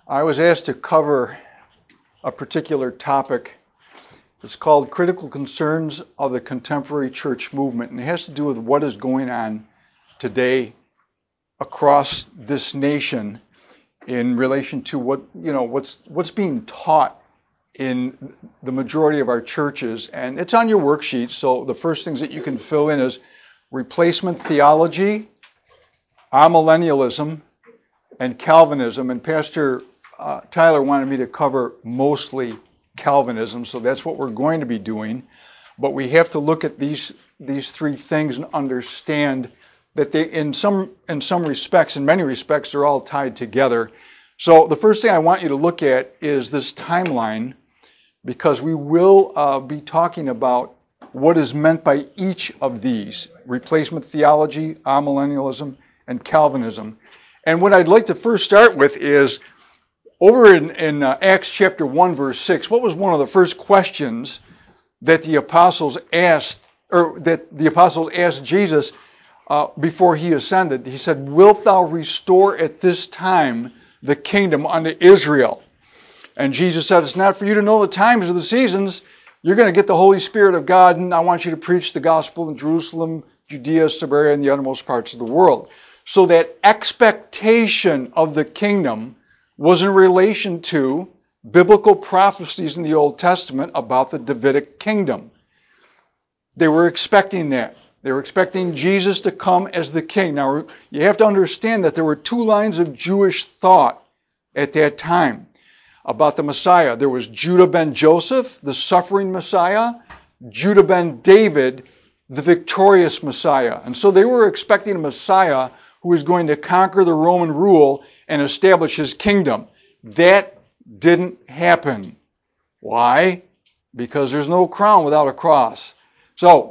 I was asked to cover a particular topic. It's called Critical Concerns of the Contemporary Church Movement, and it has to do with what is going on today across this nation in relation to what's being taught in the majority of our churches. And it's on your worksheet, so the first things that you can fill in is replacement theology, amillennialism, and Calvinism. And Pastor Tyler wanted me to cover mostly Calvinism, so that's what we're going to be doing. But we have to look at these three things and understand that they, in many respects, they're all tied together. So the first thing I want you to look at is this timeline, because we will be talking about what is meant by each of these: replacement theology, amillennialism, and Calvinism. And what I'd like to first start with is over in Acts chapter 1, verse 6, what was one of the first questions that the apostles asked Jesus before he ascended? He said, "Wilt thou restore at this time the kingdom unto Israel?" And Jesus said, "It's not for you to know the times or the seasons. You're going to get the Holy Spirit of God, and I want you to preach the gospel in Jerusalem, Judea, Samaria, and the uttermost parts of the world." So that expectation of the kingdom was in relation to biblical prophecies in the Old Testament about the Davidic kingdom. They were expecting that. They were expecting Jesus to come as the king. Now, you have to understand that there were two lines of Jewish thought at that time about the Messiah. There was Judah ben Joseph, the suffering Messiah, Judah ben David, the victorious Messiah. And so they were expecting a Messiah who was going to conquer the Roman rule and establish his kingdom. That didn't happen. Why? Because there's no crown without a cross. So,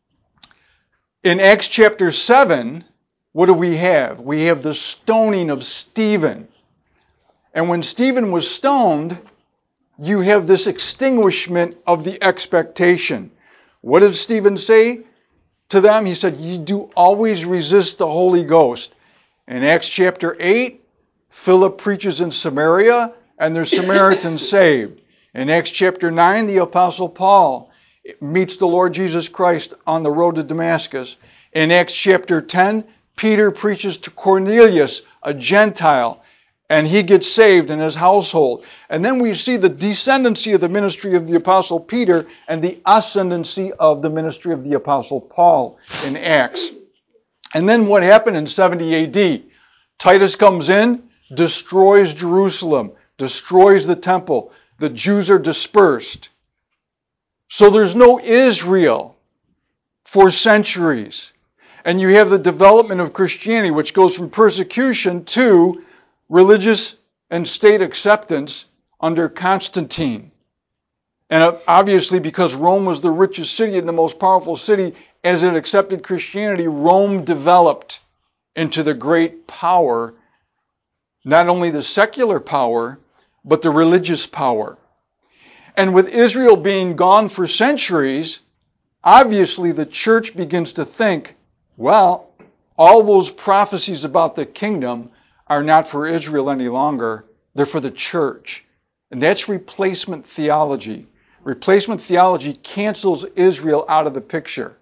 in Acts chapter 7, what do we have? We have the stoning of Stephen. And when Stephen was stoned, you have this extinguishment of the expectation. What did Stephen say to them? He said, "You do always resist the Holy Ghost." In Acts chapter 8, Philip preaches in Samaria, and there's Samaritans saved. In Acts chapter 9, the Apostle Paul meets the Lord Jesus Christ on the road to Damascus. In Acts chapter 10, Peter preaches to Cornelius, a Gentile, and he gets saved in his household. And then we see the descendancy of the ministry of the Apostle Peter and the ascendancy of the ministry of the Apostle Paul in Acts. And then what happened in 70 AD? Titus comes in, destroys Jerusalem, destroys the temple. The Jews are dispersed. So there's no Israel for centuries. And you have the development of Christianity, which goes from persecution to religious and state acceptance under Constantine. And obviously, because Rome was the richest city and the most powerful city, as it accepted Christianity, Rome developed into the great power, not only the secular power, but the religious power. And with Israel being gone for centuries, obviously the church begins to think, well, all those prophecies about the kingdom are not for Israel any longer. They're for the church. And that's replacement theology. Replacement theology cancels Israel out of the picture.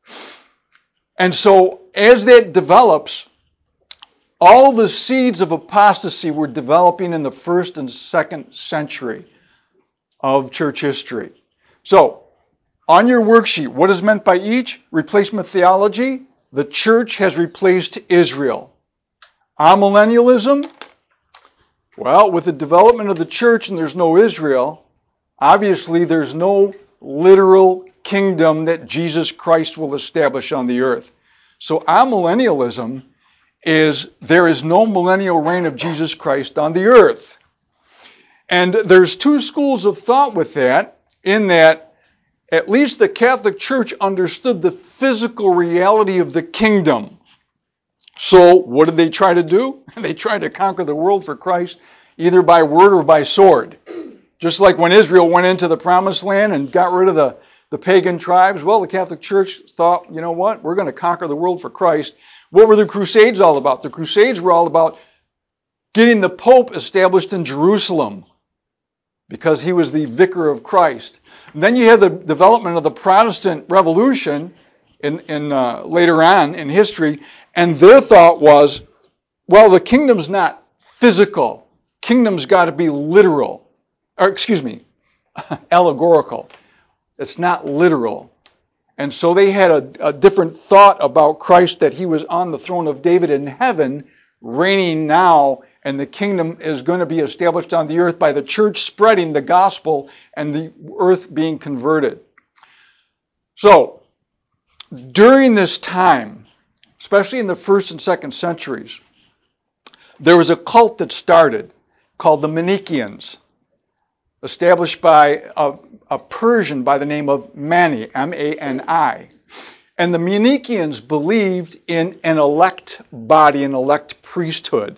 And so as that develops, all the seeds of apostasy were developing in the first and second century of church history. So, on your worksheet, what is meant by each? Replacement theology. The church has replaced Israel. Amillennialism. Well, with the development of the church and there's no Israel, obviously there's no literal kingdom that Jesus Christ will establish on the earth. So amillennialism is there is no millennial reign of Jesus Christ on the earth. And there's two schools of thought with that, in that at least the Catholic Church understood the physical reality of the kingdom. So what did they try to do? They tried to conquer the world for Christ, either by word or by sword. Just like when Israel went into the Promised Land and got rid of the pagan tribes, well, the Catholic Church thought, you know what, we're going to conquer the world for Christ. What were the Crusades all about? The Crusades were all about getting the Pope established in Jerusalem because he was the vicar of Christ. And then you have the development of the Protestant Revolution in later on in history, and their thought was, well, the kingdom's not physical. Kingdom's got to be literal. Or, excuse me, allegorical. It's not literal. And so they had a different thought about Christ, that he was on the throne of David in heaven, reigning now, and the kingdom is going to be established on the earth by the church spreading the gospel and the earth being converted. So, during this time, especially in the 1st and 2nd centuries, there was a cult that started called the Manichaeans, established by a Persian by the name of Mani, M-A-N-I. And the Manichaeans believed in an elect body, an elect priesthood,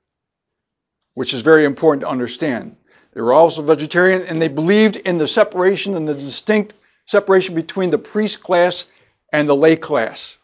which is very important to understand. They were also vegetarian, and they believed in the separation and the distinct separation between the priest class and the lay class.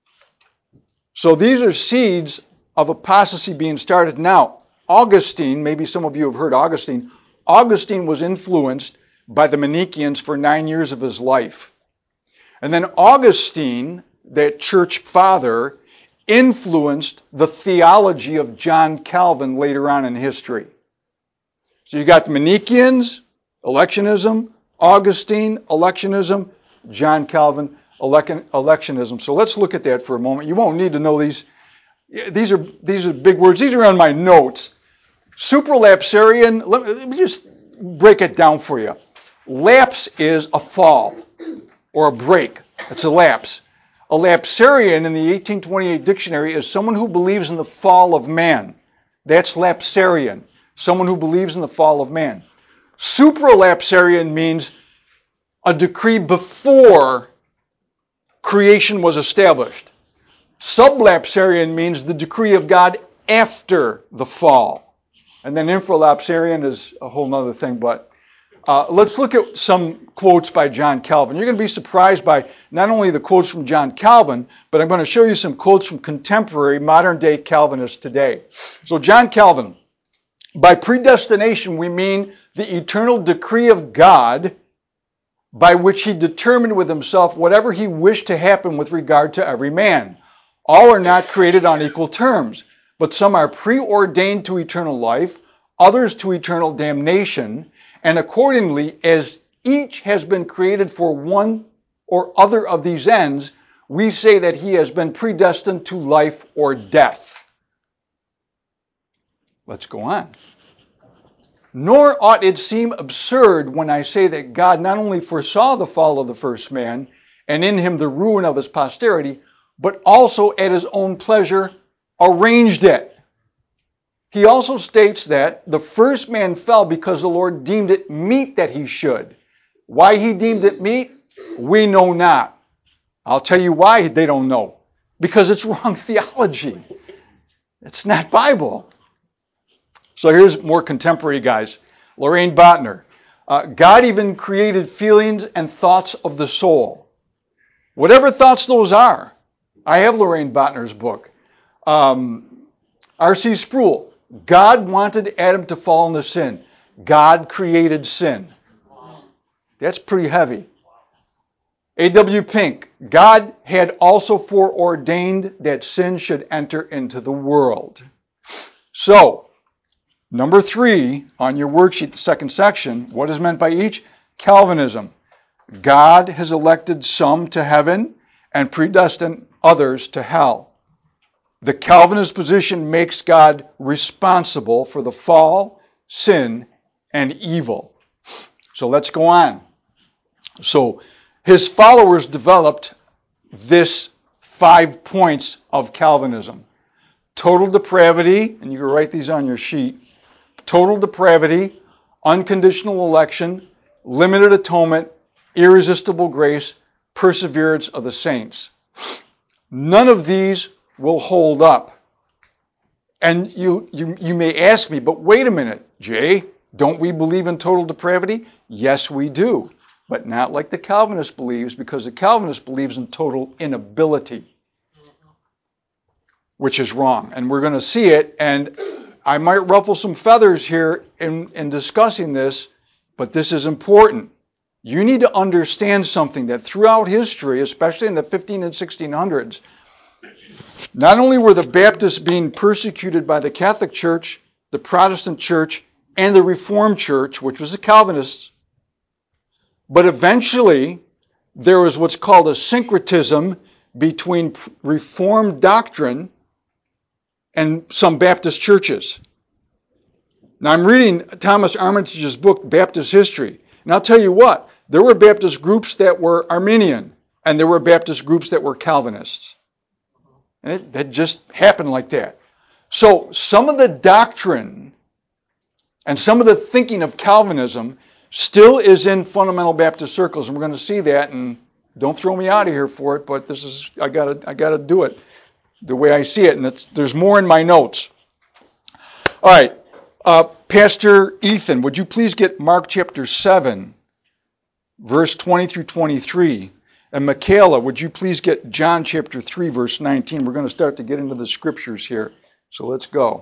So these are seeds of apostasy being started now. Augustine, maybe some of you have heard Augustine. Augustine was influenced by the Manichaeans for 9 years of his life. And then Augustine, that church father, influenced the theology of John Calvin later on in history. So you got the Manichaeans, electionism, Augustine, electionism, John Calvin, electionism. So let's look at that for a moment. You won't need to know these. These are big words. These are on my notes. Supralapsarian, let me just break it down for you. Lapse is a fall or a break. It's a lapse. A lapsarian in the 1828 dictionary is someone who believes in the fall of man. That's lapsarian, someone who believes in the fall of man. Supralapsarian means a decree before creation was established. Sublapsarian means the decree of God after the fall. And then infralapsarian is a whole other thing, but let's look at some quotes by John Calvin. You're going to be surprised by not only the quotes from John Calvin, but I'm going to show you some quotes from contemporary modern-day Calvinists today. So John Calvin, by predestination we mean the eternal decree of God by which he determined with himself whatever he wished to happen with regard to every man. All are not created on equal terms, but some are preordained to eternal life, others to eternal damnation, and accordingly, as each has been created for one or other of these ends, we say that he has been predestined to life or death. Let's go on. Nor ought it seem absurd when I say that God not only foresaw the fall of the first man, and in him the ruin of his posterity, but also at his own pleasure arranged it. He also states that the first man fell because the Lord deemed it meet that he should. Why he deemed it meet, we know not. I'll tell you why they don't know. Because it's wrong theology. It's not Bible. So here's more contemporary guys. Loraine Boettner. God even created feelings and thoughts of the soul. Whatever thoughts those are. I have Loraine Boettner's book. R.C. Sproul. God wanted Adam to fall into sin. God created sin. That's pretty heavy. A.W. Pink. God had also foreordained that sin should enter into the world. So, number 3 on your worksheet, the second section, what is meant by each? Calvinism. God has elected some to heaven and predestined others to hell. The Calvinist position makes God responsible for the fall, sin, and evil. So let's go on. So his followers developed this 5 points of Calvinism. Total depravity, and you can write these on your sheet. Total depravity, unconditional election, limited atonement, irresistible grace, perseverance of the saints. None of these will hold up. And you may ask me, but wait a minute, Jay, don't we believe in total depravity? Yes, we do. But not like the Calvinist believes, because the Calvinist believes in total inability, which is wrong. And we're going to see it, and I might ruffle some feathers here in discussing this, but this is important. You need to understand something, that throughout history, especially in the 15 and 1600s, not only were the Baptists being persecuted by the Catholic Church, the Protestant Church, and the Reformed Church, which was the Calvinists, but eventually there was what's called a syncretism between Reformed doctrine and some Baptist churches. Now I'm reading Thomas Armitage's book, Baptist History, and I'll tell you what, there were Baptist groups that were Arminian, and there were Baptist groups that were Calvinists. And it just happened like that. So some of the doctrine and some of the thinking of Calvinism still is in fundamental Baptist circles, and we're going to see that. And don't throw me out of here for it, but this is I gotta do it the way I see it, and there's more in my notes. All right, Pastor Ethan, would you please get Mark chapter 7, verse 20 through 23, and Michaela, would you please get John chapter 3, verse 19? We're going to start to get into the scriptures here, so let's go.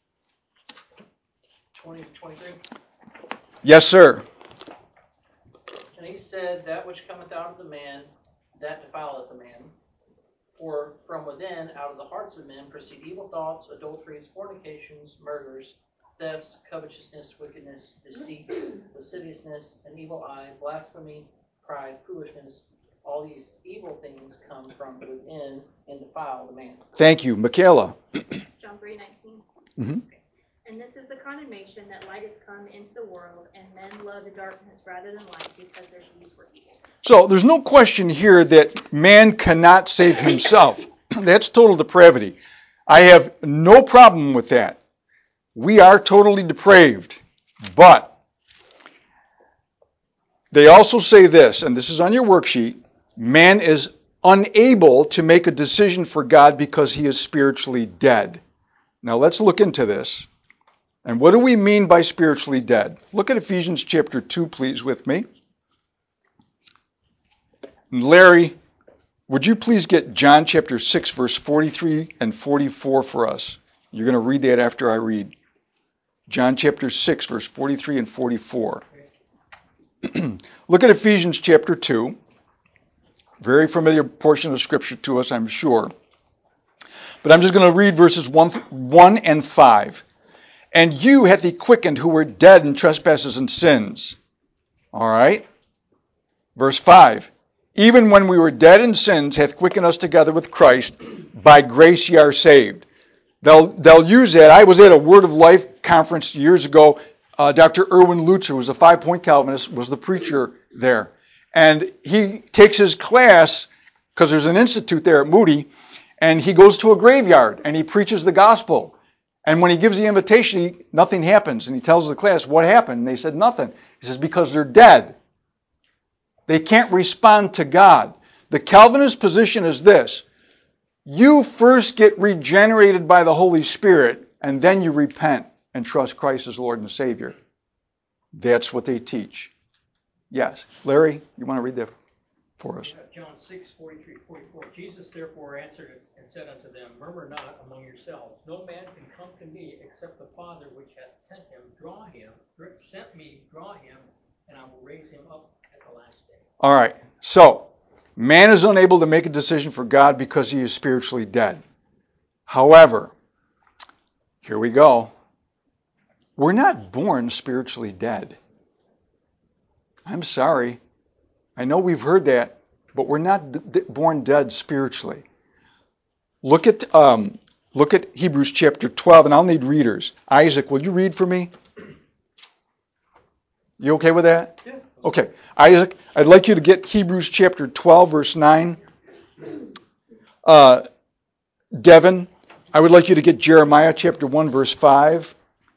20 to 23. Yes, sir. And he said, that which cometh out of the man, that defileth the man. For from within, out of the hearts of men, proceed evil thoughts, adulteries, fornications, murders, thefts, covetousness, wickedness, deceit, lasciviousness, an evil eye, blasphemy, pride, foolishness. All these evil things come from within and defile the man. Thank you. Michaela. John 3:19. Mm-hmm. Okay. And this is the condemnation, that light has come into the world, and men love the darkness rather than light, because their deeds were evil. So there's no question here that man cannot save himself. That's total depravity. I have no problem with that. We are totally depraved. But they also say this, and this is on your worksheet, man is unable to make a decision for God because he is spiritually dead. Now let's look into this. And what do we mean by spiritually dead? Look at Ephesians chapter 2, please, with me. And Larry, would you please get John chapter 6, verse 43 and 44 for us? You're going to read that after I read. John chapter 6, verse 43 and 44. Look at Ephesians chapter 2. Very familiar portion of Scripture to us, I'm sure. But I'm just going to read verses 1 and 5. And you hath he quickened who were dead in trespasses and sins. All right. Verse 5. Even when we were dead in sins, hath quickened us together with Christ. By grace ye are saved. They'll use that. I was at a Word of Life conference years ago. Dr. Erwin Lutzer, who was a 5-point Calvinist, was the preacher there. And he takes his class, because there's an institute there at Moody, and he goes to a graveyard, and he preaches the gospel. And when he gives the invitation, nothing happens. And he tells the class, what happened? And they said, nothing. He says, because they're dead. They can't respond to God. The Calvinist position is this. You first get regenerated by the Holy Spirit, and then you repent and trust Christ as Lord and Savior. That's what they teach. Yes. Larry, you want to read that for us? John 6, 43, 44. Jesus therefore answered and said unto them, Murmur not among yourselves. No man can come to me except the Father which hath sent me, draw him, and I will raise him up at the last day. All right. So, man is unable to make a decision for God because he is spiritually dead. However, here we go. We're not born spiritually dead. I'm sorry. I know we've heard that, but we're not born dead spiritually. Look at Hebrews chapter 12, and I'll need readers. Isaac, will you read for me? You okay with that? Yeah. Okay. Isaac, I'd like you to get Hebrews chapter 12, verse 9. Devin, I would like you to get Jeremiah chapter 1, verse 5.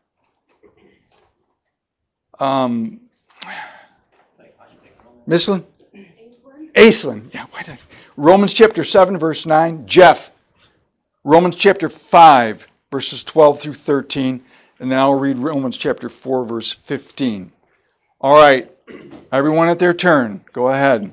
Mislin? Aislinn. Yeah, Romans chapter 7, verse 9. Jeff, Romans chapter 5, verses 12 through 13. And then I'll read Romans chapter 4, verse 15. All right. Everyone at their turn. Go ahead.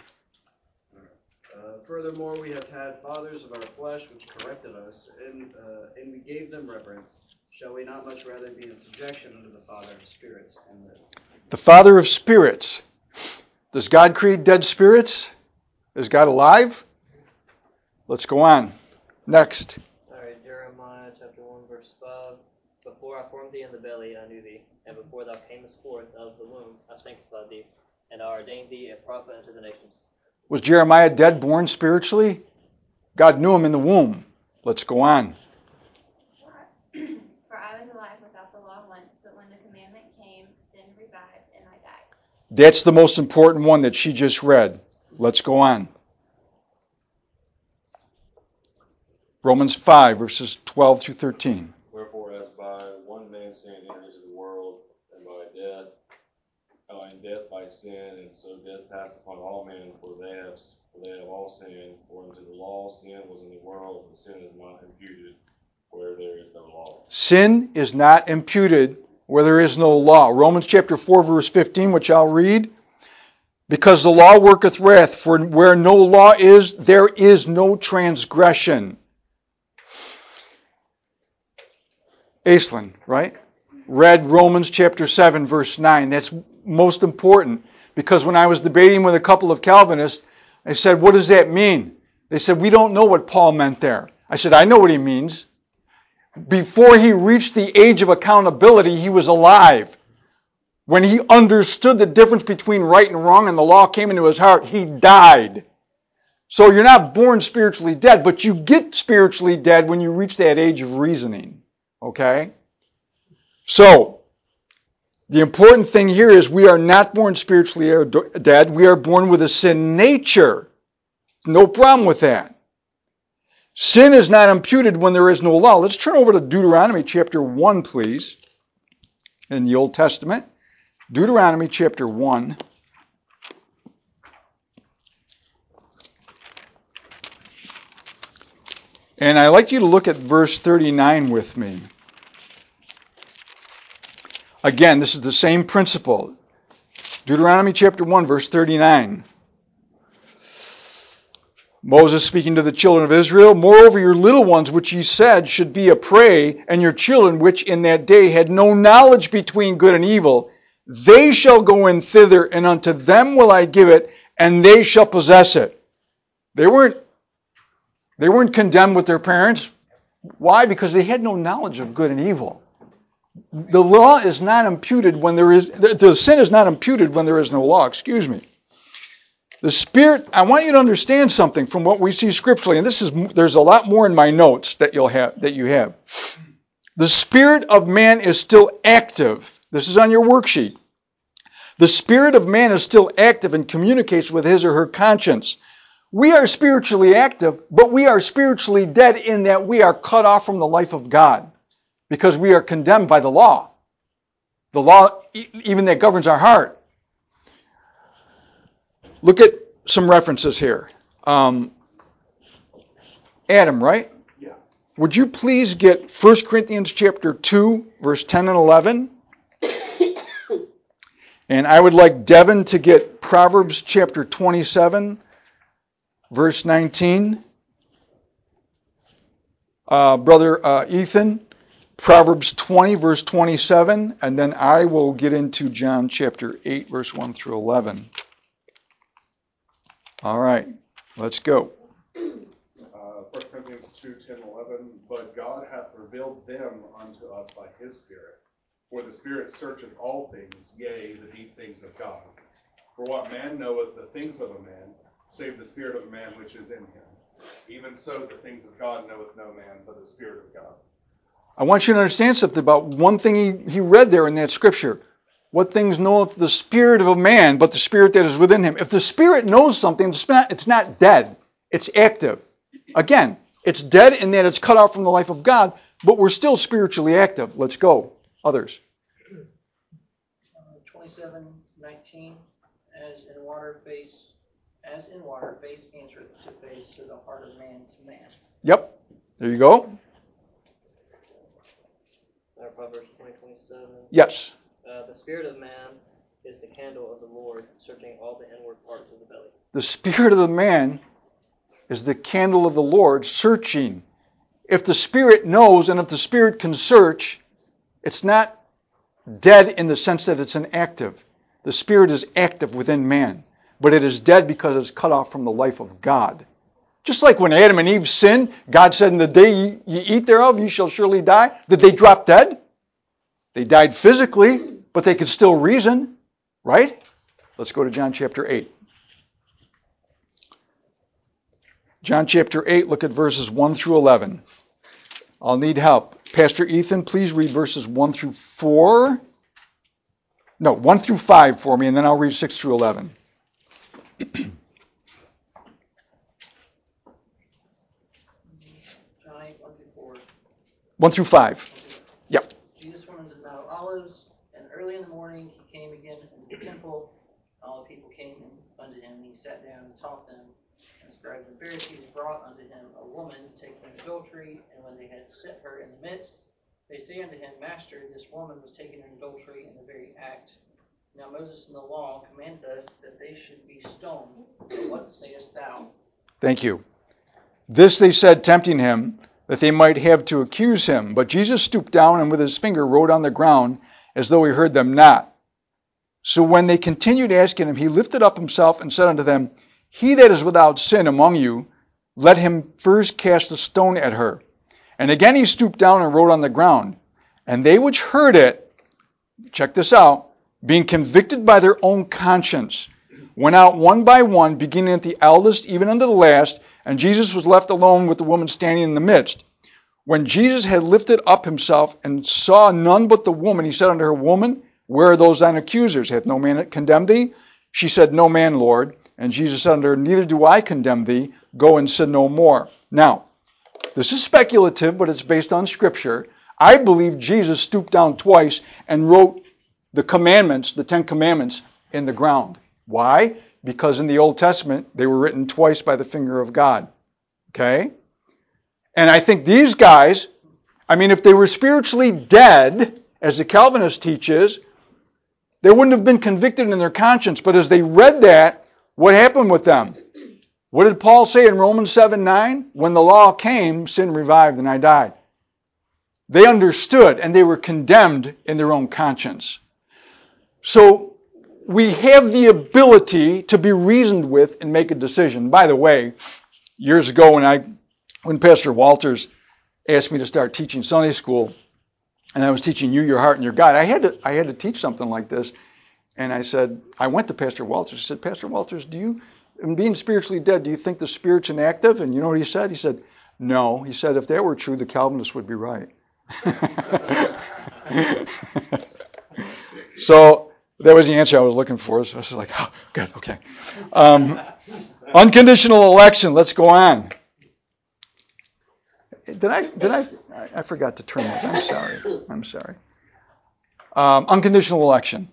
Furthermore, we have had fathers of our flesh which corrected us, and we gave them reverence. Shall we not much rather be in subjection unto the Father of spirits and live? The Father of spirits. Does God create dead spirits? Is God alive? Let's go on. Next. All right, Jeremiah chapter 1, verse 5. Before I formed thee in the belly, I knew thee, and before thou camest forth out of the womb, I sanctified thee, and I ordained thee a prophet unto the nations. Was Jeremiah dead, born spiritually? God knew him in the womb. Let's go on. For I was alive without the law once, but when the commandment came, sin revived, and I died. That's the most important one that she just read. Let's go on. Romans 5, verses 12 through 13. Wherefore, as by one man's sin entered into the world, and death by sin, and so death passed upon all men, for they have all sinned. For unto the law sin was in the world, and sin is not imputed where there is no law. Sin is not imputed where there is no law. Romans chapter 4, verse 15, which I'll read. Because the law worketh wrath, for where no law is, there is no transgression. Aislinn, right? Read Romans chapter 7, verse 9. That's most important, because when I was debating with a couple of Calvinists, I said, what does that mean? They said, we don't know what Paul meant there. I said, I know what he means. Before he reached the age of accountability, he was alive. When he understood the difference between right and wrong and the law came into his heart, he died. So you're not born spiritually dead, but you get spiritually dead when you reach that age of reasoning. Okay? So, the important thing here is we are not born spiritually dead. We are born with a sin nature. No problem with that. Sin is not imputed when there is no law. Let's turn over to Deuteronomy chapter 1, please, in the Old Testament. Deuteronomy chapter 1. And I'd like you to look at verse 39 with me. Again, this is the same principle. Deuteronomy chapter 1, verse 39. Moses speaking to the children of Israel, moreover your little ones which ye said should be a prey, and your children which in that day had no knowledge between good and evil, they shall go in thither, and unto them will I give it, and they shall possess it. They weren't condemned with their parents. Why? Because they had no knowledge of good and evil. The law is not imputed when there is, the sin is not imputed when there is no law, excuse me. The Spirit, I want you to understand something from what we see scripturally, and there's a lot more in my notes that you have. The spirit of man is still active. This is on your worksheet. The spirit of man is still active and communicates with his or her conscience. We are spiritually active, but we are spiritually dead in that we are cut off from the life of God because we are condemned by the law. The law, even that governs our heart. Look at some references here. Adam, right? Yeah. Would you please get 1 Corinthians chapter 2, verse 10 and 11? And I would like Devin to get Proverbs chapter 27, verse 19. Brother Ethan, Proverbs 20, verse 27. And then I will get into John chapter 8, verse 1 through 11. All right, let's go. 1 Corinthians 2, 10, 11. But God hath revealed them unto us by his Spirit. For the Spirit searcheth all things, yea, the deep things of God. For what man knoweth the things of a man, save the spirit of a man which is in him? Even so the things of God knoweth no man, but the Spirit of God. I want you to understand something about one thing he read there in that scripture. What things knoweth the spirit of a man, but the spirit that is within him? If the Spirit knows something, it's not dead. It's active. Again, it's dead in that it's cut off from the life of God, but we're still spiritually active. Let's go. Others. 27:19. As in water, face answereth to face, to the heart of man to man. Yep. There you go. Proverbs 20:27. Yes. The spirit of man is the candle of the Lord, searching all the inward parts of the belly. The spirit of the man is the candle of the Lord, searching. If the Spirit knows and if the Spirit can search, It's not dead in the sense that it's inactive. The Spirit is active within man, but it is dead because it's cut off from the life of God. Just like when Adam and Eve sinned, God said, in the day you eat thereof, you shall surely die. Did they drop dead? They died physically, but they could still reason, right? Let's go to John chapter 8. John chapter 8, look at verses 1 through 11. I'll need help. Pastor Ethan, please read verses 1 through 4. No, 1 through 5 for me, and then I'll read 6 through 11. John 8, 1 through 4. 1 through 5. Yep. Jesus went into the Mount of Olives, and early in the morning he came again into the temple. All the people came unto him, and he sat down and taught them. And the scribes and Pharisees brought unto him a woman taken in adultery, and when they had set her in the midst, they say unto him, Master, this woman was taken in adultery in the very act. Now Moses in the law commanded us that they should be stoned. What sayest thou? Thank you. This they said, tempting him, that they might have to accuse him. But Jesus stooped down and with his finger wrote on the ground, as though he heard them not. So when they continued asking him, he lifted up himself and said unto them, He that is without sin among you, let him first cast a stone at her. And again he stooped down and wrote on the ground. And they which heard it, check this out, being convicted by their own conscience, went out one by one, beginning at the eldest, even unto the last, and Jesus was left alone with the woman standing in the midst. When Jesus had lifted up himself and saw none but the woman, he said unto her, Woman, where are those thine accusers? Hath no man condemned thee? She said, No man, Lord. And Jesus said unto her, Neither do I condemn thee. Go and sin no more. Now, this is speculative, but it's based on Scripture. I believe Jesus stooped down twice and wrote the commandments, the 10 Commandments, in the ground. Why? Because in the Old Testament, they were written twice by the finger of God. Okay? And I think these guys, if they were spiritually dead, as the Calvinist teaches, they wouldn't have been convicted in their conscience. But as they read that, what happened with them? What did Paul say in Romans 7:9? When the law came, sin revived and I died. They understood and they were condemned in their own conscience. So we have the ability to be reasoned with and make a decision. By the way, years ago when Pastor Walters asked me to start teaching Sunday school, and I was teaching You, Your Heart, and Your God, I had to teach something like this. And I went to Pastor Walters. I said, Pastor Walters, in being spiritually dead, do you think the Spirit's inactive? And you know what he said? He said, no. He said, if that were true, the Calvinists would be right. So that was the answer I was looking for. So I was like, oh, good, okay. Unconditional election. Let's go on. I forgot to turn that. I'm sorry. Unconditional election.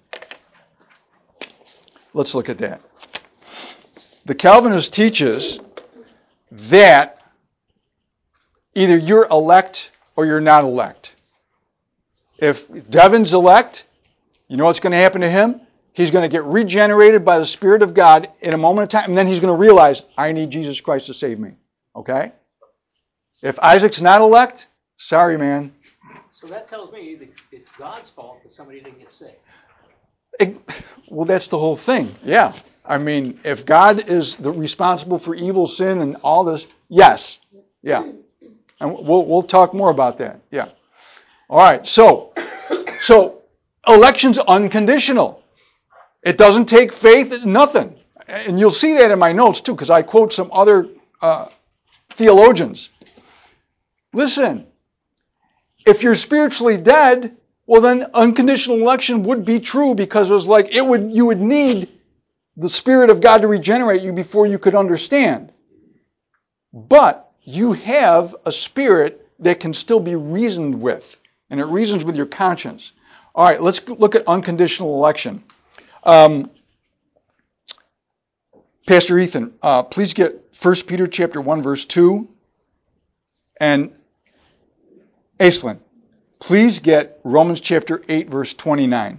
Let's look at that. The Calvinist teaches that either you're elect or you're not elect. If Devin's elect, you know what's going to happen to him? He's going to get regenerated by the Spirit of God in a moment of time, and then he's going to realize, I need Jesus Christ to save me. Okay? If Isaac's not elect, sorry, man. So that tells me that it's God's fault that somebody didn't get saved. Well, that's the whole thing. Yeah. If God is responsible for evil, sin, and all this, yes. Yeah. And we'll talk more about that. Yeah. All right. So election's unconditional. It doesn't take faith, nothing. And you'll see that in my notes too, because I quote some other theologians. Listen, if you're spiritually dead, well then unconditional election would be true, because it was like you would need the Spirit of God to regenerate you before you could understand. But you have a spirit that can still be reasoned with, and it reasons with your conscience. All right, let's look at unconditional election. Pastor Ethan, please get 1 Peter chapter 1, verse 2. And Aislinn, please get Romans chapter 8, verse 29.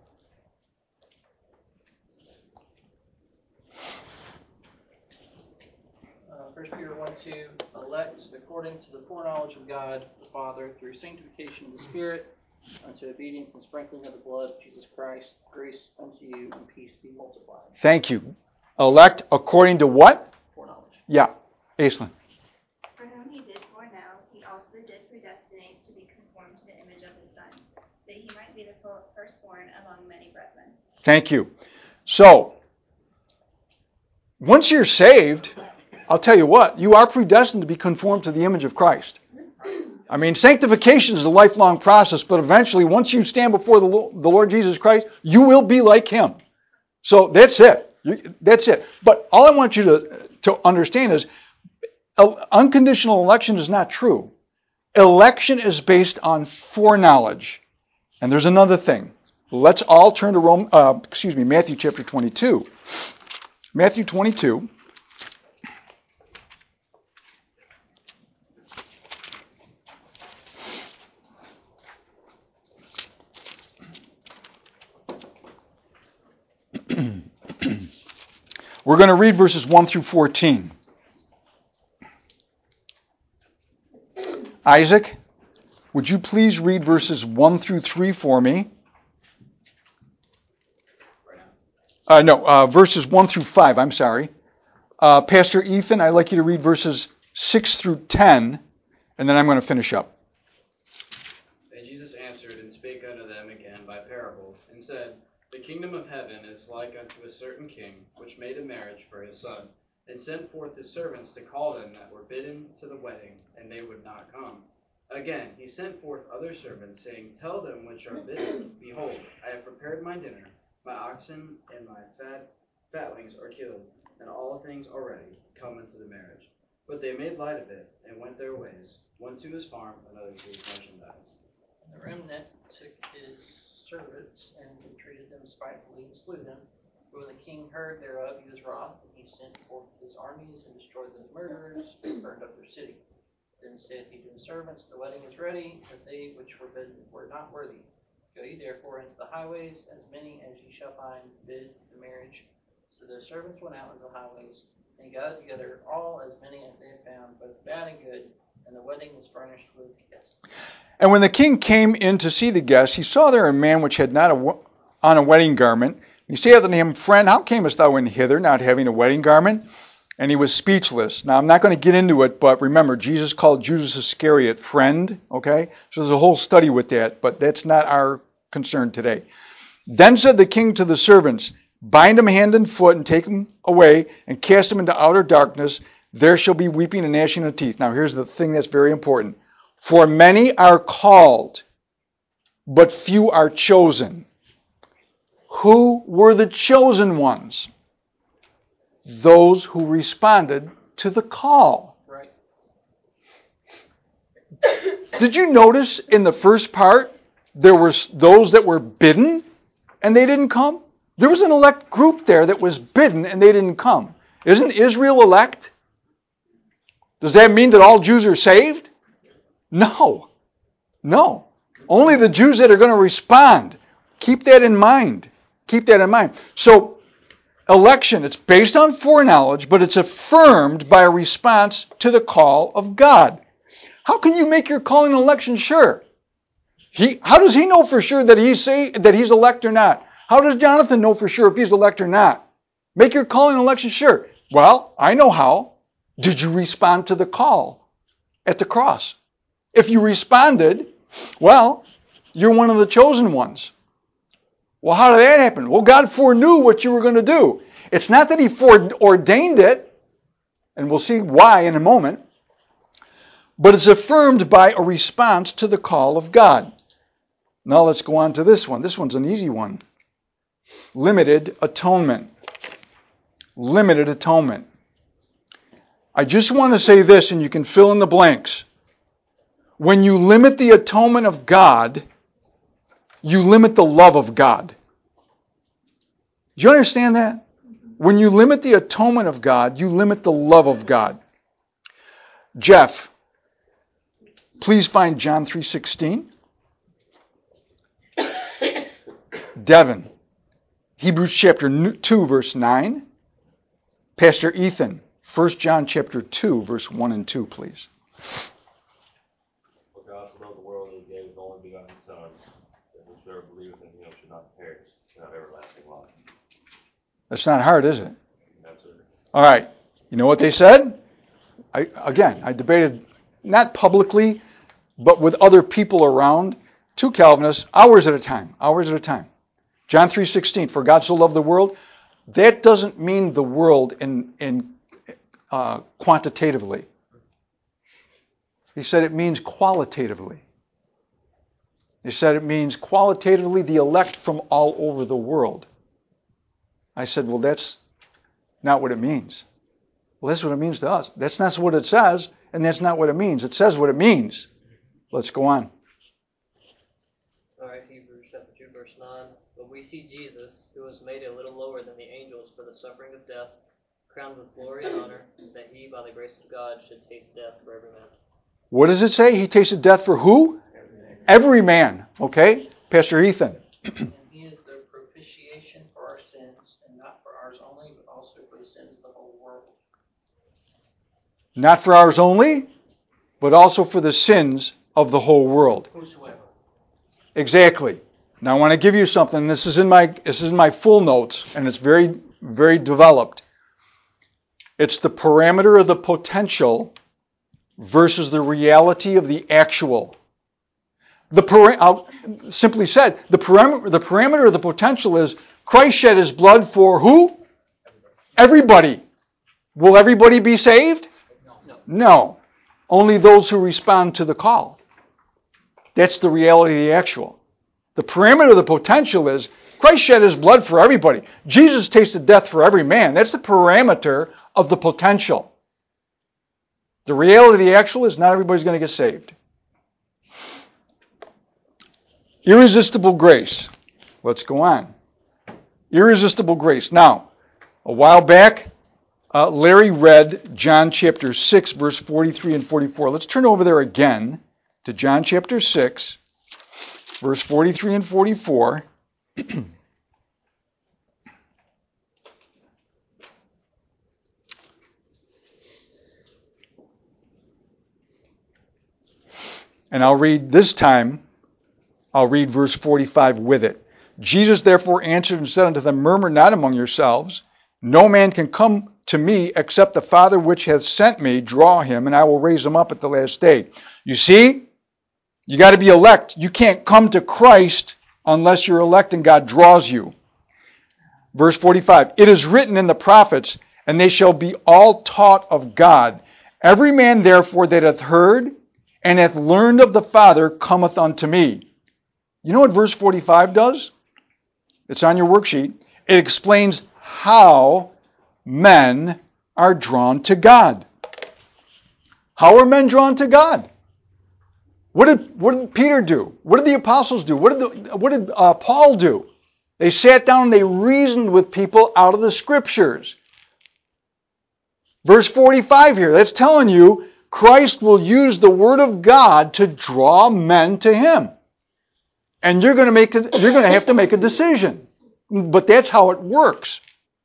Peter 1:2, elect according to the foreknowledge of God the Father through sanctification of the Spirit unto obedience and sprinkling of the blood of Jesus Christ. Grace unto you and peace be multiplied. Thank you. Elect according to what? Foreknowledge. Yeah. Aislinn. For whom he did foreknow, he also did predestinate to be conformed to the image of his Son, that he might be the firstborn among many brethren. Thank you. So, once you're saved, I'll tell you what, you are predestined to be conformed to the image of Christ. I mean, sanctification is a lifelong process, but eventually, once you stand before the Lord Jesus Christ, you will be like Him. So that's it. That's it. But all I want you to understand is unconditional election is not true. Election is based on foreknowledge. And there's another thing. Let's all turn to Matthew chapter 22. Matthew 22. We're going to read verses 1 through 14. Isaac, would you please read verses 1 through 3 for me? Verses 1 through 5, I'm sorry. Pastor Ethan, I'd like you to read verses 6 through 10, and then I'm going to finish up. And Jesus answered and spake unto them again by parables, and said, The kingdom of heaven is like unto a certain king, which made a marriage for his son, and sent forth his servants to call them that were bidden to the wedding, and they would not come. Again he sent forth other servants, saying, Tell them which are bidden, Behold, I have prepared my dinner. My oxen and my fatlings are killed, and all things are ready. Come unto the marriage. But they made light of it, and went their ways, one to his farm, another to his merchandise. And the remnant took his servants and treated them spitefully and slew them. But when the king heard thereof, he was wroth, and he sent forth his armies and destroyed those murderers, and burned up their city. Then said he to his servants, The wedding is ready, but they which were bidden were not worthy. Go ye therefore into the highways, as many as ye shall find bid to the marriage. So the servants went out into the highways, and gathered together all as many as they had found, both bad and good, and the wedding was furnished with guests. And when the king came in to see the guests, he saw there a man which had not on a wedding garment. He said unto him, Friend, how camest thou in hither, not having a wedding garment? And he was speechless. Now, I'm not going to get into it, but remember, Jesus called Judas Iscariot friend, okay? So there's a whole study with that, but that's not our concern today. Then said the king to the servants, Bind him hand and foot, and take him away, and cast him into outer darkness. There shall be weeping and gnashing of teeth. Now, here's the thing that's very important. For many are called, but few are chosen. Who were the chosen ones? Those who responded to the call. Right. Did you notice in the first part, there were those that were bidden and they didn't come? There was an elect group there that was bidden and they didn't come. Isn't Israel elect? Does that mean that all Jews are saved? No. No. Only the Jews that are going to respond. Keep that in mind. Keep that in mind. So, election, it's based on foreknowledge, but it's affirmed by a response to the call of God. How can you make your calling and election sure? How does he know for sure that he's elect or not? How does Jonathan know for sure if he's elect or not? Make your calling and election sure. Well, I know how. Did you respond to the call at the cross? If you responded, well, you're one of the chosen ones. Well, how did that happen? Well, God foreknew what you were going to do. It's not that he foreordained it, and we'll see why in a moment, but it's affirmed by a response to the call of God. Now let's go on to this one. This one's an easy one. Limited atonement. Limited atonement. I just want to say this, and you can fill in the blanks. When you limit the atonement of God, you limit the love of God. Do you understand that? When you limit the atonement of God, you limit the love of God. Jeff, please find John 3:16. Devin, Hebrews chapter 2, verse 9. Pastor Ethan, 1 John chapter 2, verse 1 and 2, please. For God so loved the world that he gave his only begotten Son, whosoever believeth in him should not perish, but have everlasting life. That's not hard, is it? That's it. All right. You know what they said? I debated, not publicly, but with other people around, two Calvinists, hours at a time. John 3:16, for God so loved the world. That doesn't mean the world in quantitatively. He said it means qualitatively. He said it means qualitatively the elect from all over the world. I said, well, that's not what it means. Well, that's what it means to us. That's not what it says, and that's not what it means. It says what it means. Let's go on. All right, Hebrews chapter 2, verse 9. But we see Jesus, who was made a little lower than the angels for the suffering of death, crowned with glory and honor, that he, by the grace of God, should taste death for every man. What does it say? He tasted death for who? Every man. Okay? Pastor Ethan. And he is the propitiation for our sins, and not for ours only, but also for the sins of the whole world. Not for ours only, but also for the sins of the whole world. Whosoever. Exactly. Now I want to give you something. This is in my full notes, and it's very, very developed. It's the parameter of the potential versus the reality of the actual. Simply said, the parameter of the potential is Christ shed his blood for who? Everybody. Will everybody be saved? No. Only those who respond to the call. That's the reality of the actual. The parameter of the potential is Christ shed his blood for everybody. Jesus tasted death for every man. That's the parameter of the potential. The reality of the actual is not everybody's going to get saved. Irresistible grace. Let's go on. Irresistible grace. Now, a while back, Larry read John chapter 6, verse 43 and 44. Let's turn over there again to John chapter 6, verse 43 and 44. And I'll read verse 45 with it. Jesus therefore answered and said unto them, murmur not among yourselves. No man can come to me except the Father which hath sent me draw him, and I will raise him up at the last day. You see, you got to be elect. You can't come to Christ unless you're elect and God draws you. Verse 45, it is written in the prophets, and they shall be all taught of God. Every man therefore that hath heard and hath learned of the Father cometh unto me. You know what verse 45 does? It's on your worksheet. It explains how men are drawn to God. How are men drawn to God? What did Peter do? What did the apostles do? What did Paul do? They sat down and they reasoned with people out of the Scriptures. Verse 45 here, that's telling you Christ will use the Word of God to draw men to Him. And you're going to have to make a decision. But that's how it works.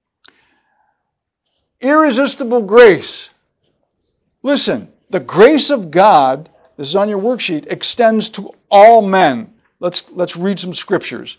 Irresistible grace. Listen, the grace of God, this is on your worksheet, extends to all men. Let's read some scriptures.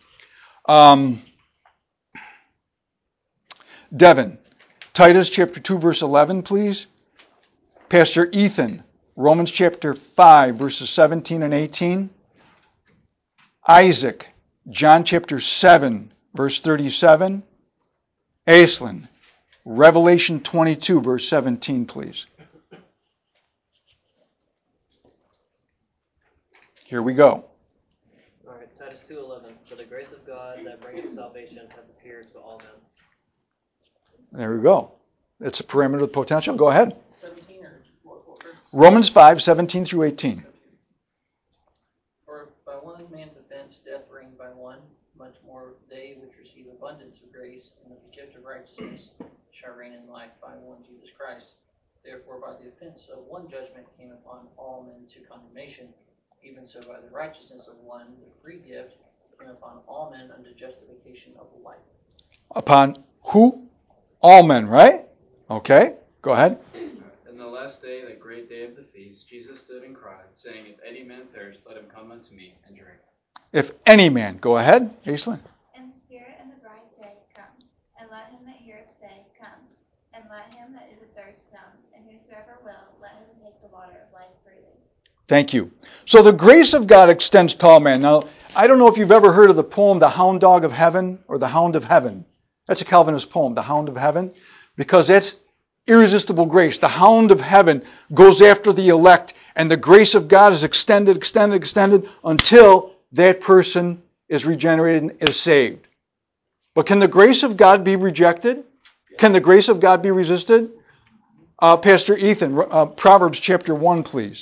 Devin, Titus chapter 2, verse 11, please. Pastor Ethan, Romans chapter 5, verses 17 and 18. Isaac, John chapter 7, verse 37. Aislinn, Revelation 22, verse 17, please. Here we go. All right, Titus 2:11. For the grace of God that bringeth salvation hath appeared to all men. There we go. It's a parameter of potential. Go ahead. 17 or what? Romans 5, 17 through 18. For by one man's offense death reigned by one, much more they which receive abundance of grace and of the gift of righteousness shall reign in life by one Jesus Christ. Therefore by the offense of one judgment came upon all men to condemnation, even so by the righteousness of one the free gift came upon all men unto justification of life. Upon who? All men, right? Okay, go ahead. In the last day, that great day of the feast, Jesus stood and cried, saying, if any man thirst, let him come unto me and drink. If any man, go ahead, Aislinn. And the Spirit and the bride say, Come. And let him that heareth say, Come. And let him that is athirst come. And whosoever will, let him take the water of life freely. Thank you. So the grace of God extends to all men. Now, I don't know if you've ever heard of the poem, The Hound Dog of Heaven, or The Hound of Heaven. That's a Calvinist poem, The Hound of Heaven, because that's irresistible grace. The Hound of Heaven goes after the elect, and the grace of God is extended until that person is regenerated and is saved. But can the grace of God be rejected? Can the grace of God be resisted? Pastor Ethan, Proverbs chapter 1, please.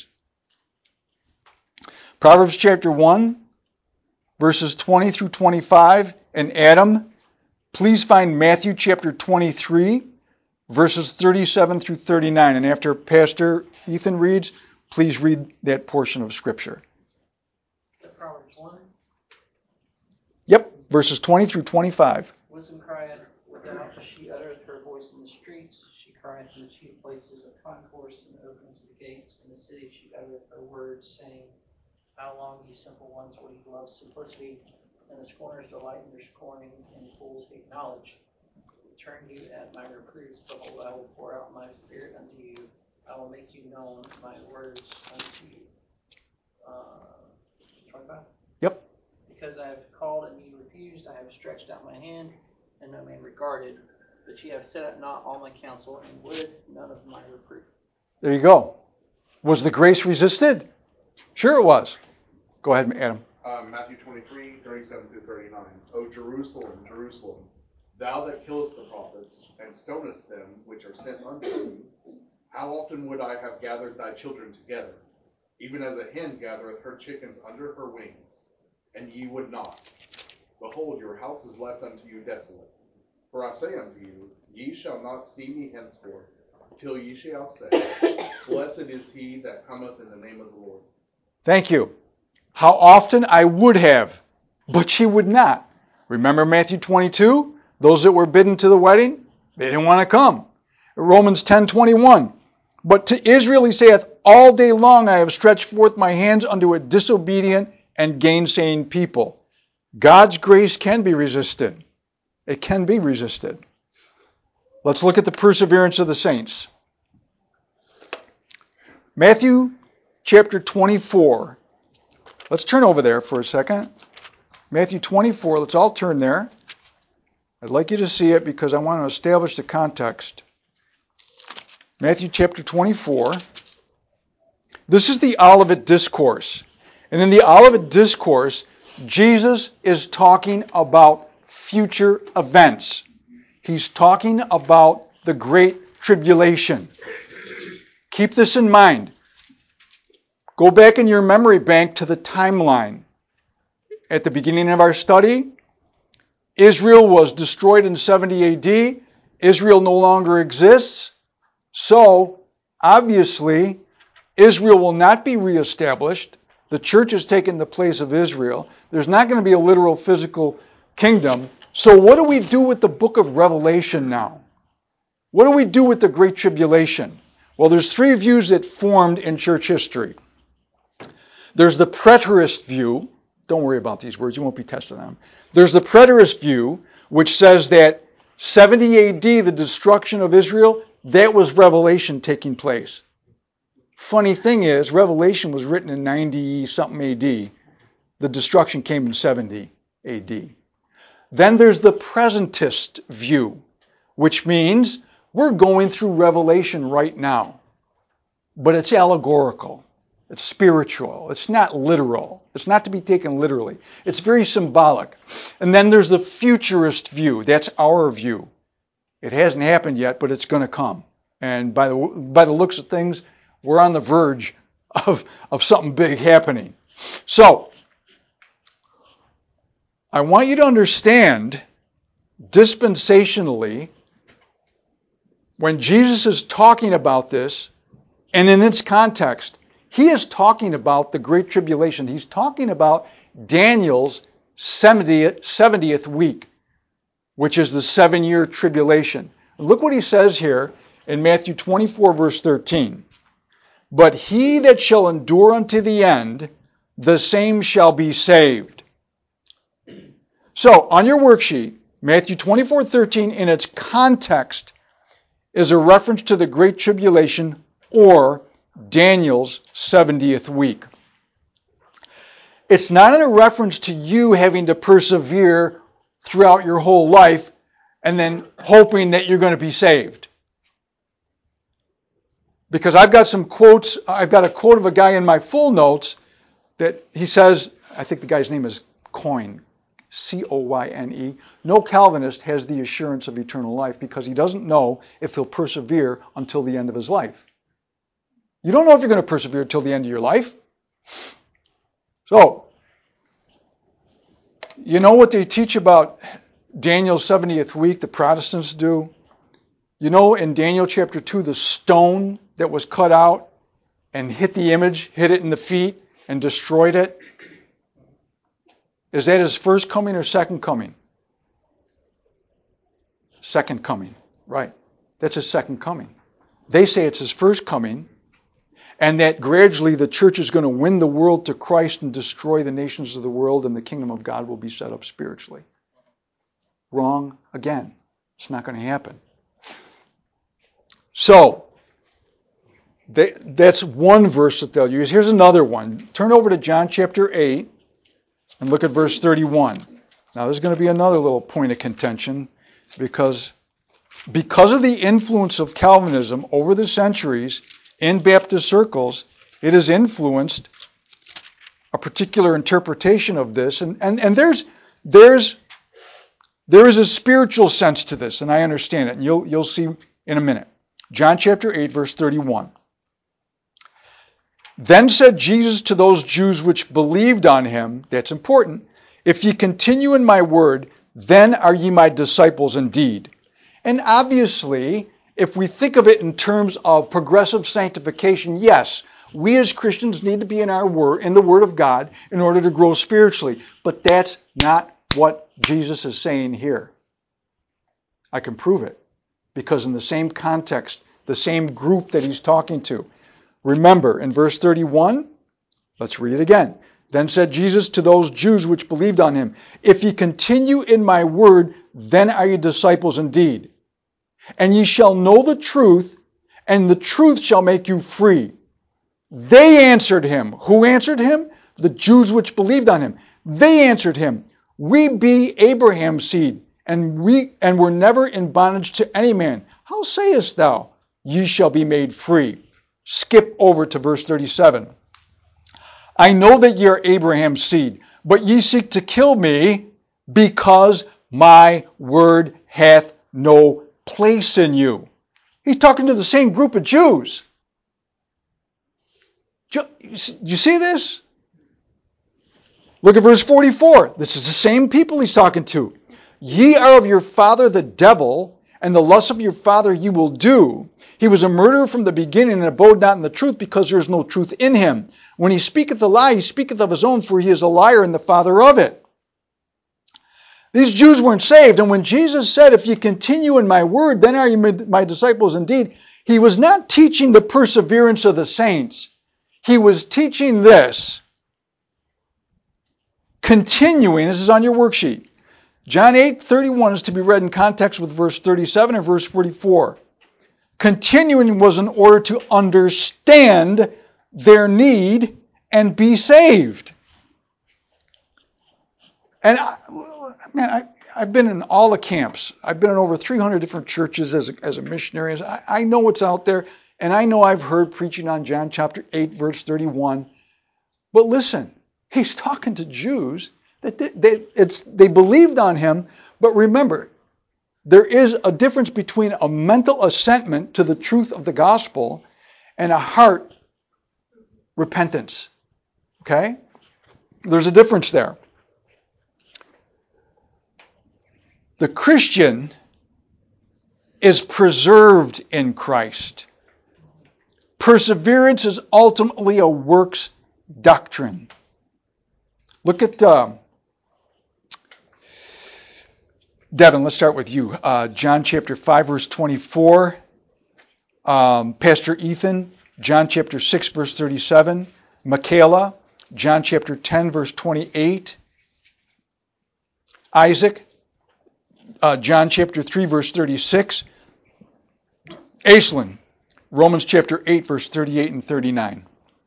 Proverbs chapter 1, verses 20 through 25. And Adam, please find Matthew chapter 23, verses 37 through 39. And after Pastor Ethan reads, please read that portion of Scripture. Proverbs 1. Yep, verses 20 through 25. Wisdom crieth without, she uttereth her voice in the streets. She crieth in the chief places of concourse, and the openings of the gates. In the city she uttereth her words, saying, How long, ye simple ones, will ye love simplicity? And the scorners delight in their scorning, and fools hate knowledge. Turn you at my reproofs, behold, I will pour out my spirit unto you. I will make you known my words unto you. 25. Yep. Because I have called and ye refused, I have stretched out my hand, and no man regarded. But ye have set at naught all my counsel, and would none of my reproof. There you go. Was the grace resisted? Sure it was. Go ahead, Adam. Matthew 23, 37 through 39. O Jerusalem, Jerusalem, thou that killest the prophets, and stonest them which are sent unto thee, how often would I have gathered thy children together, even as a hen gathereth her chickens under her wings, and ye would not. Behold, your house is left unto you desolate. For I say unto you, ye shall not see me henceforth, till ye shall say, Blessed is he that cometh in the name of the Lord. Thank you. How often I would have, but ye would not. Remember Matthew 22? Those that were bidden to the wedding, they didn't want to come. Romans 10:21. But to Israel he saith, All day long I have stretched forth my hands unto a disobedient and gainsaying people. God's grace can be resisted. It can be resisted. Let's look at the perseverance of the saints. Matthew chapter 24. Let's turn over there for a second. Matthew 24, let's all turn there. I'd like you to see it because I want to establish the context. Matthew chapter 24. This is the Olivet Discourse. And in the Olivet Discourse, Jesus is talking about future events. He's talking about the Great Tribulation. Keep this in mind. Go back in your memory bank to the timeline. At the beginning of our study, Israel was destroyed in 70 AD. Israel no longer exists. So, obviously, Israel will not be reestablished. The church has taken the place of Israel. There's not going to be a literal physical kingdom. So what do we do with the book of Revelation now? What do we do with the Great Tribulation? Well, there's three views that formed in church history. There's the preterist view. Don't worry about these words. You won't be testing them. There's the preterist view, which says that 70 AD, the destruction of Israel, that was Revelation taking place. Funny thing is, Revelation was written in 90-something AD. The destruction came in 70 AD. Then there's the presentist view, which means we're going through Revelation right now. But it's allegorical. It's spiritual. It's not literal. It's not to be taken literally. It's very symbolic. And then there's the futurist view. That's our view. It hasn't happened yet, but it's going to come. And by the looks of things, we're on the verge of something big happening. So, I want you to understand, dispensationally, when Jesus is talking about this, and in its context, he is talking about the Great Tribulation. He's talking about Daniel's 70th week, which is the 7-year tribulation. Look what he says here in Matthew 24, verse 13. But he that shall endure unto the end, the same shall be saved. So, on your worksheet, Matthew 24:13 in its context is a reference to the Great Tribulation or Daniel's 70th week. It's not a reference to you having to persevere throughout your whole life and then hoping that you're going to be saved. Because I've got some quotes, I've got a quote of a guy in my full notes that he says, I think the guy's name is Coyne, C-O-Y-N-E. No Calvinist has the assurance of eternal life because he doesn't know if he'll persevere until the end of his life. You don't know if you're going to persevere until the end of your life. So, you know what they teach about Daniel's 70th week, the Protestants do? You know in Daniel chapter 2, the stone that was cut out and hit the image, hit it in the feet, and destroyed it? Is that his first coming or second coming? Second coming, right. That's his second coming. They say it's his first coming, and that gradually the church is going to win the world to Christ and destroy the nations of the world, and the kingdom of God will be set up spiritually. Wrong again. It's not going to happen. So, that's one verse that they'll use. Here's another one. Turn over to John chapter 8 and look at verse 31. Now, there's going to be another little point of contention because of the influence of Calvinism over the centuries in Baptist circles, it has influenced a particular interpretation of this. And there is a spiritual sense to this, and I understand it, and you'll see in a minute. John chapter 8, verse 31. Then said Jesus to those Jews which believed on him, that's important, if ye continue in my word, then are ye my disciples indeed. And obviously, if we think of it in terms of progressive sanctification, yes, we as Christians need to be in the Word of God in order to grow spiritually. But that's not what Jesus is saying here. I can prove it. Because in the same context, the same group that he's talking to. Remember, in verse 31, let's read it again. Then said Jesus to those Jews which believed on him, if ye continue in my word, then are ye disciples indeed. And ye shall know the truth, and the truth shall make you free. They answered him. Who answered him? The Jews which believed on him. They answered him, we be Abraham's seed, and were never in bondage to any man. How sayest thou, ye shall be made free? Skip over to verse 37. I know that ye are Abraham's seed, but ye seek to kill me, because my word hath no place in you. He's talking to the same group of Jews. You see this? Look at verse 44. This is the same people he's talking to. Ye are of your father the devil, and the lust of your father ye will do. He was a murderer from the beginning, and abode not in the truth, because there is no truth in him. When he speaketh a lie, he speaketh of his own, for he is a liar and the father of it. These Jews weren't saved, and when Jesus said, if ye continue in my word, then are ye my disciples indeed, he was not teaching the perseverance of the saints. He was teaching this. Continuing, this is on your worksheet. John 8:31 is to be read in context with verse 37 and verse 44. Continuing was in order to understand their need and be saved. And I've been in all the camps. I've been in over 300 different churches as a missionary. I know what's out there, and I know I've heard preaching on John chapter 8, verse 31. But listen, he's talking to Jews that they believed on him, but remember, there is a difference between a mental assentment to the truth of the gospel and a heart repentance. Okay? There's a difference there. The Christian is preserved in Christ. Perseverance is ultimately a works doctrine. Look at Devin, let's start with you. John chapter 5, verse 24. Pastor Ethan, John chapter 6, verse 37. Michaela, John chapter 10, verse 28. Isaac, John chapter 3, verse 36. Aislinn, Romans chapter 8, verse 38 and 39.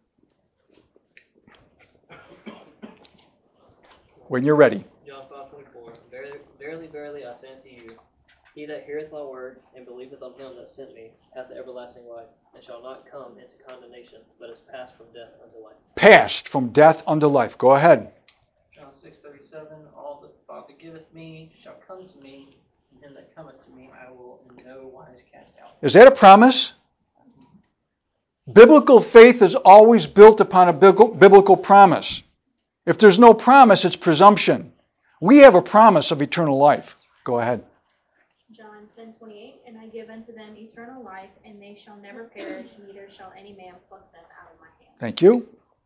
When you're ready. John 5:24. Verily, verily, I say unto you, he that heareth my word and believeth on him that sent me hath everlasting life, and shall not come into condemnation, but is passed from death unto life. Passed from death unto life. Go ahead. John 6:37, all that the Father giveth me shall come to me, and him that cometh to me I will in no wise cast out. Is that a promise? Biblical faith is always built upon a biblical promise. If there's no promise, it's presumption. We have a promise of eternal life. Go ahead. John 10:28, and I give unto them eternal life, and they shall never perish, neither shall any man pluck them out of my hand. Thank you.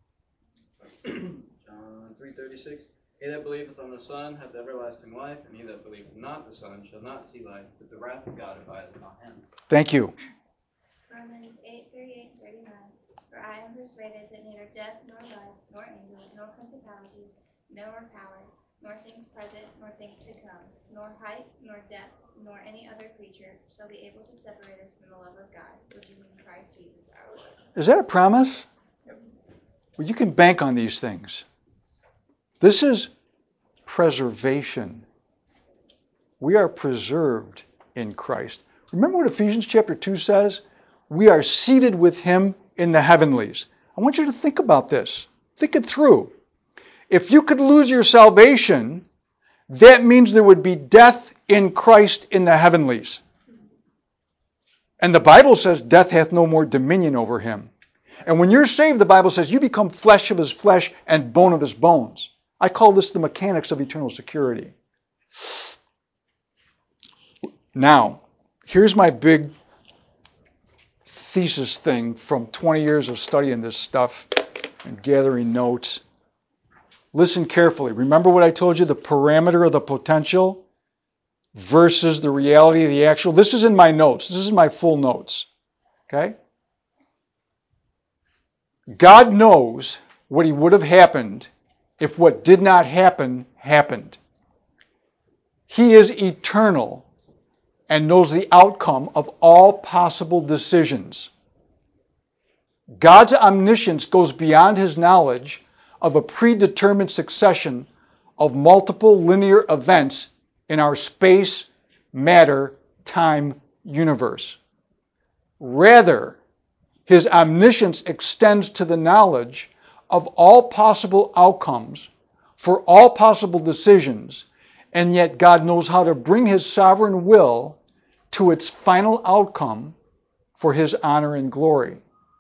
John 3:36. He that believeth on the Son hath everlasting life, and he that believeth not the Son shall not see life, but the wrath of God abideth on him. Thank you. Romans 8:38 and 39. For I am persuaded that neither death, nor life, nor angels, nor principalities, nor power, nor things present, nor things to come, nor height, nor depth, nor any other creature shall be able to separate us from the love of God, which is in Christ Jesus our Lord. Is that a promise? Well, you can bank on these things. This is preservation. We are preserved in Christ. Remember what Ephesians chapter 2 says? We are seated with him in the heavenlies. I want you to think about this. Think it through. If you could lose your salvation, that means there would be death in Christ in the heavenlies. And the Bible says death hath no more dominion over him. And when you're saved, the Bible says you become flesh of his flesh and bone of his bones. I call this the mechanics of eternal security. Now, here's my big thesis thing from 20 years of studying this stuff and gathering notes. Listen carefully. Remember what I told you, the parameter of the potential versus the reality of the actual? This is in my notes. This is my full notes. Okay? God knows what would have happened if what did not happen happened. He is eternal and knows the outcome of all possible decisions. God's omniscience goes beyond his knowledge of a predetermined succession of multiple linear events in our space, matter, time universe. Rather, his omniscience extends to the knowledge of all possible outcomes for all possible decisions, and yet God knows how to bring his sovereign will to its final outcome for his honor and glory.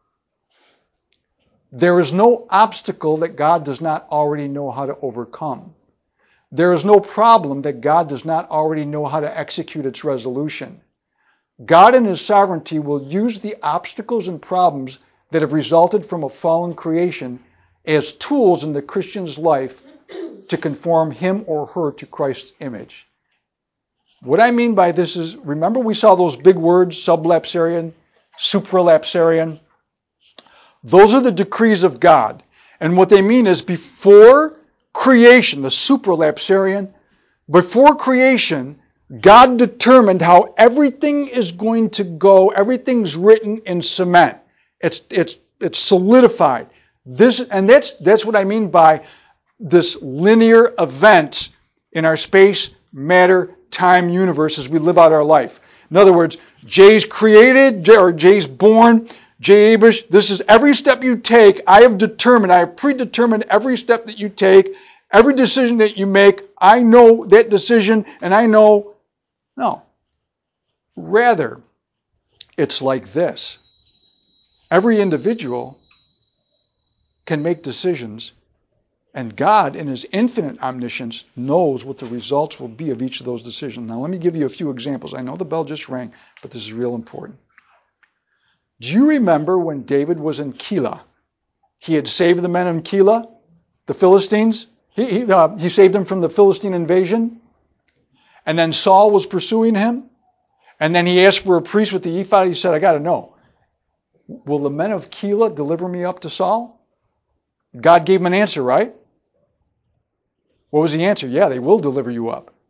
There is no obstacle that God does not already know how to overcome. There is no problem that God does not already know how to execute its resolution. God in his sovereignty will use the obstacles and problems that have resulted from a fallen creation as tools in the Christian's life to conform him or her to Christ's image. What I mean by this is, remember we saw those big words, sublapsarian, supralapsarian? Those are the decrees of God. And what they mean is before creation, the supralapsarian, before creation, God determined how everything is going to go. Everything's written in cement. It's solidified. That's what I mean by this linear event in our space, matter, time universe as we live out our life. In other words, Jay's created, or Jay's born, Jay Abish, this is every step you take. I have predetermined every step that you take, every decision that you make. I know that decision, and I know. No. Rather, it's like this. Every individual can make decisions, and God, in his infinite omniscience, knows what the results will be of each of those decisions. Now, let me give you a few examples. I know the bell just rang, but this is real important. Do you remember when David was in Keilah? He had saved the men of Keilah, the Philistines. He saved them from the Philistine invasion. And then Saul was pursuing him. And then he asked for a priest with the ephod. He said, I got to know, will the men of Keilah deliver me up to Saul? God gave him an answer, right? What was the answer? Yeah, they will deliver you up.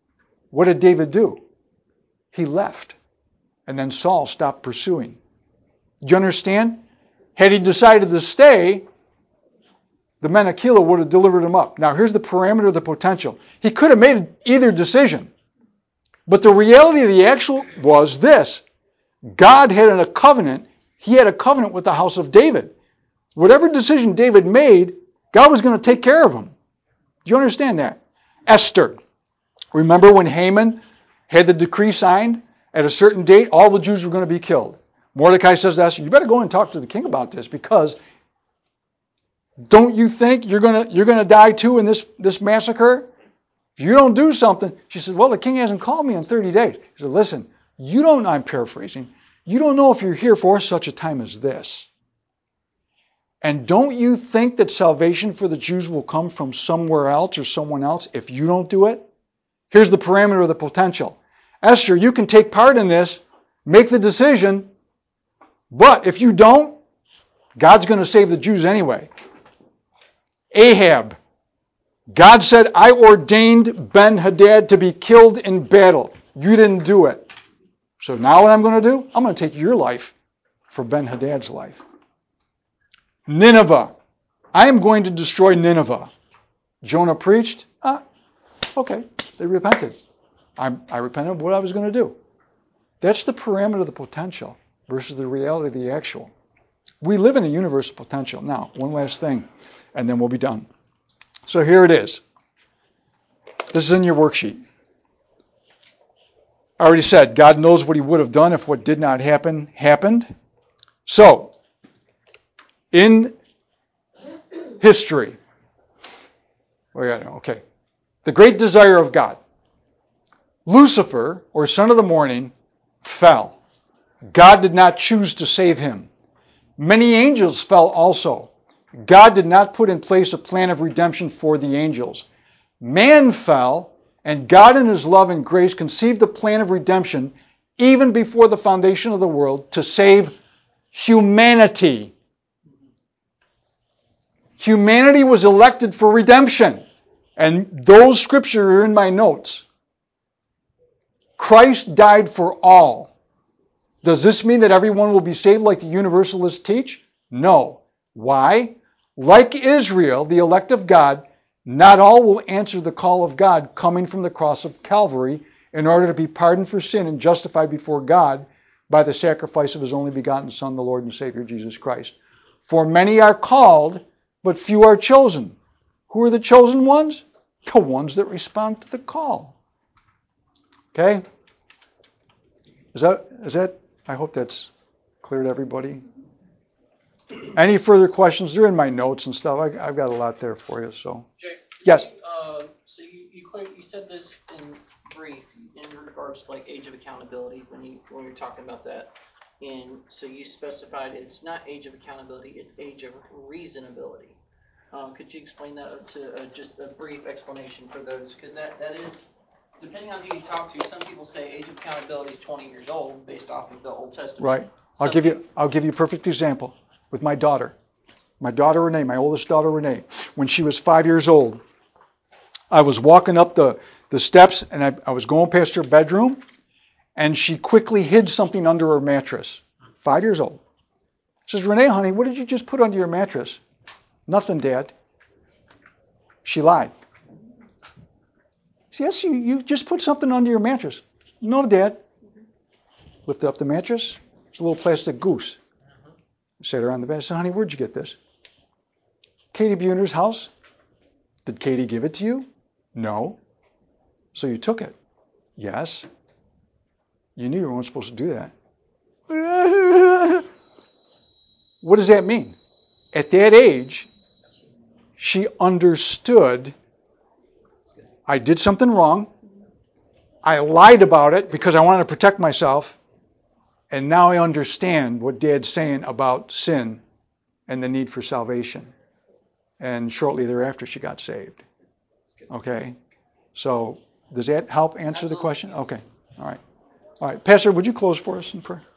What did David do? He left. And then Saul stopped pursuing. Do you understand? Had he decided to stay, the men of Keilah would have delivered him up. Now here's the parameter of the potential. He could have made either decision. But the reality of the actual was this. God had a covenant. He had a covenant with the house of David. Whatever decision David made, God was going to take care of him. Do you understand that? Esther. Remember when Haman had the decree signed? At a certain date, all the Jews were going to be killed. Mordecai says to Esther, you better go and talk to the king about this, because don't you think you're going to die too in this massacre? If you don't do something, she said, well, the king hasn't called me in 30 days. He said, listen, you don't, I'm paraphrasing, you don't know if you're here for such a time as this. And don't you think that salvation for the Jews will come from somewhere else or someone else if you don't do it? Here's the parameter of the potential. Esther, you can take part in this, make the decision, but if you don't, God's going to save the Jews anyway. Ahab. God said, I ordained Ben-Hadad to be killed in battle. You didn't do it. So now what I'm going to do? I'm going to take your life for Ben-Hadad's life. Nineveh. I am going to destroy Nineveh. Jonah preached. Okay, they repented. I repented of what I was going to do. That's the parameter of the potential versus the reality of the actual. We live in a universe of potential. Now, one last thing, and then we'll be done. So here it is. This is in your worksheet. I already said, God knows what he would have done if what did not happen happened. So, in history, okay, the great desire of God. Lucifer, or son of the morning, fell. God did not choose to save him. Many angels fell also. God did not put in place a plan of redemption for the angels. Man fell, and God in his love and grace conceived the plan of redemption even before the foundation of the world to save humanity. Humanity was elected for redemption. And those scriptures are in my notes. Christ died for all. Does this mean that everyone will be saved like the universalists teach? No. Why? Like Israel, the elect of God, not all will answer the call of God coming from the cross of Calvary in order to be pardoned for sin and justified before God by the sacrifice of his only begotten Son, the Lord and Savior, Jesus Christ. For many are called, but few are chosen. Who are the chosen ones? The ones that respond to the call. Okay? Is that? I hope that's clear to everybody. Any further questions? They're in my notes and stuff. I've got a lot there for you. So, Jay, yes. So you said this in brief in regards to like age of accountability when you're talking about that, and so you specified it's not age of accountability, it's age of reasonability. Could you explain that to just a brief explanation for those? Because that is, depending on who you talk to, some people say age of accountability is 20 years old based off of the Old Testament. Right. I'll give you a perfect example with my daughter. My daughter Renee, my oldest daughter Renee, when she was 5 years old, I was walking up the steps and I was going past her bedroom, and she quickly hid something under her mattress. 5 years old. She says, Renee, honey, what did you just put under your mattress? Nothing, Dad. She lied. Yes, you just put something under your mattress. No, Dad. Lifted up the mattress. It's a little plastic goose. Sat her on the bed. I said, honey, where'd you get this? Katie Buhner's house. Did Katie give it to you? No. So you took it? Yes. You knew you weren't supposed to do that. What does that mean? At that age, she understood I did something wrong. I lied about it because I wanted to protect myself. And now I understand what Dad's saying about sin and the need for salvation. And shortly thereafter, she got saved. Okay? So, does that help answer the question? Okay. All right. Pastor, would you close for us in prayer?